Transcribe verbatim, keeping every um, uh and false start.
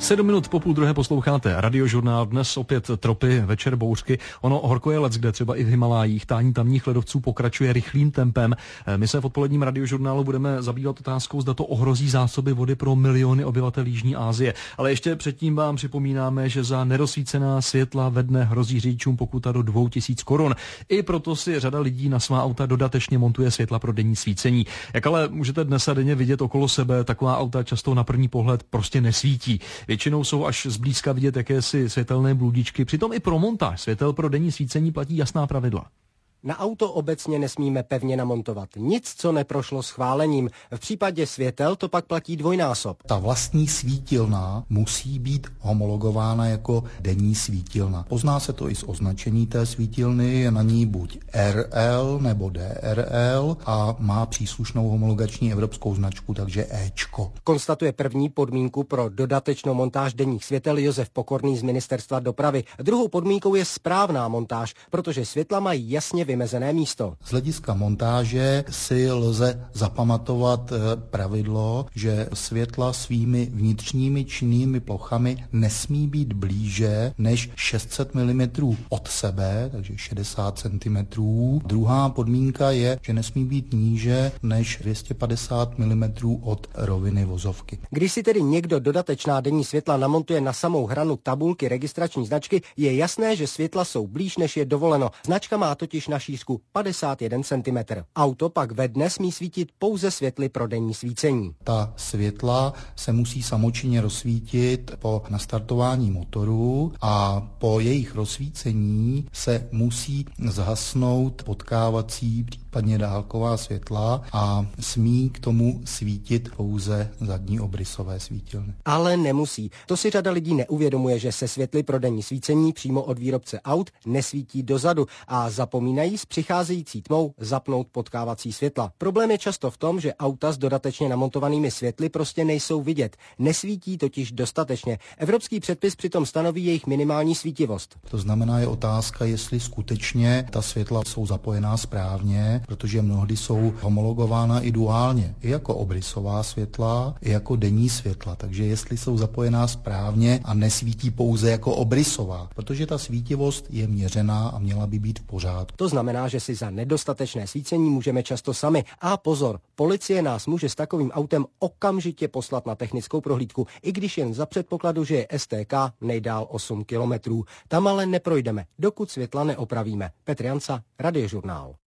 Sedm minut po půl druhé posloucháte Radiožurnál, dnes opět tropy, večer bouřky. Ono horko je leckde, třeba i v Himalájích, tání tamních ledovců pokračuje rychlým tempem. My se v odpoledním Radiožurnálu budeme zabývat otázkou, zda to ohrozí zásoby vody pro miliony obyvatel Jižní Asie. Ale ještě předtím vám připomínáme, že za nerozsvícená světla ve dne hrozí řidičům pokuta do dvou tisíc korun. I proto si řada lidí na svá auta dodatečně montuje světla pro denní svícení. Jak ale můžete dnes a denně vidět okolo sebe, taková auta často na první pohled prostě nesvítí. Většinou jsou až zblízka vidět jakési světelné bludičky. Přitom i pro montáž světel pro denní svícení platí jasná pravidla. Na auto obecně nesmíme pevně namontovat nic, co neprošlo schválením. V případě světel to pak platí dvojnásob. Ta vlastní svítilna musí být homologována jako denní svítilna. Pozná se to i z označení té svítilny, je na ní buď R L nebo D R L a má příslušnou homologační evropskou značku, takže Ečko. Konstatuje první podmínku pro dodatečnou montáž denních světel Josef Pokorný z Ministerstva dopravy. Druhou podmínkou je správná montáž, protože světla mají jasně vymezené místo. Z hlediska montáže si lze zapamatovat pravidlo, že světla svými vnitřními činnými plochami nesmí být blíže než šest set milimetrů od sebe, takže šedesát centimetrů. Druhá podmínka je, že nesmí být níže než dvě stě padesát milimetrů od roviny vozovky. Když si tedy někdo dodatečná denní světla namontuje na samou hranu tabulky registrační značky, je jasné, že světla jsou blíž, než je dovoleno. Značka má totiž na šířku padesát jeden centimetrů. Auto pak ve dne smí svítit pouze světly pro denní svícení. Ta světla se musí samočinně rozsvítit po nastartování motoru a po jejich rozsvícení se musí zhasnout potkávací, případně dálková světla a smí k tomu svítit pouze zadní obrysové svítilny. Ale nemusí. To si řada lidí neuvědomuje, že se světly pro denní svícení přímo od výrobce aut nesvítí dozadu a zapomínají s přicházející tmou zapnout potkávací světla. Problém je často v tom, že auta s dodatečně namontovanými světly prostě nejsou vidět. Nesvítí totiž dostatečně. Evropský předpis přitom stanoví jejich minimální svítivost. To znamená, je otázka, jestli skutečně ta světla jsou zapojená správně, protože mnohdy jsou homologována i duálně, i jako obrysová světla, i jako denní světla. Takže jestli jsou zapojená správně a nesvítí pouze jako obrysová, protože ta svítivost je měřená a měla by být v pořádku. To znamená, že si za nedostatečné svícení můžeme často sami. A pozor, policie nás může s takovým autem okamžitě poslat na technickou prohlídku, i když jen za předpokladu, že je S T K nejdál osm kilometrů. Tam ale neprojdeme, dokud světla neopravíme. Petr Janca, Radiožurnál.